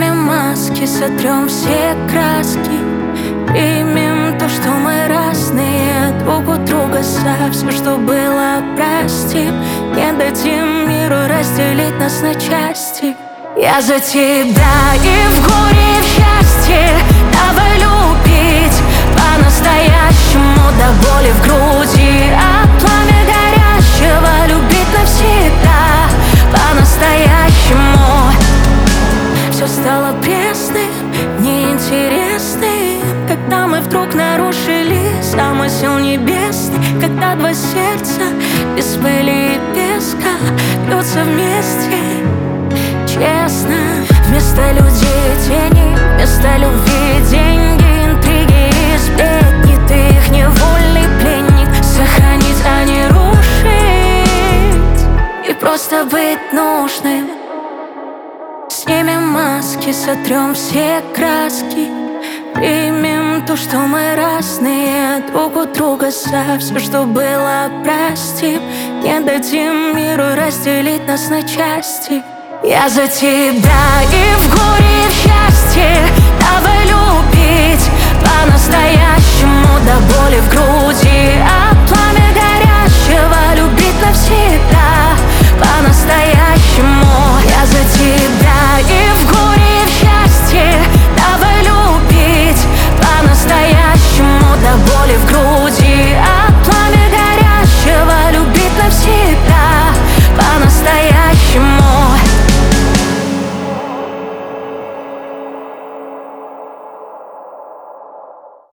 Снимем маски, сотрем все краски, примем то, что мы разные друг у друга, за все, что было, простим. Не дадим миру разделить нас на части. Я за тебя и в горе, и в счастье. Давай любить по-настоящему, до боли в груди, от пламя горящего любить навсегда, по-настоящему. Все стало пресным, неинтересным, когда мы вдруг нарушили замысел небесный, когда два сердца без пыли и песка бьются вместе. Честно, вместо людей тени, вместо любви деньги, интриги и сплетни. Ты их невольный пленник, сохранить, а не рушить, и просто быть нужным. Снимем маски, сотрем все краски, примем то, что мы разные друг у друга, за все, что было, простим. Не дадим миру разделить нас на части. Я за тебя и в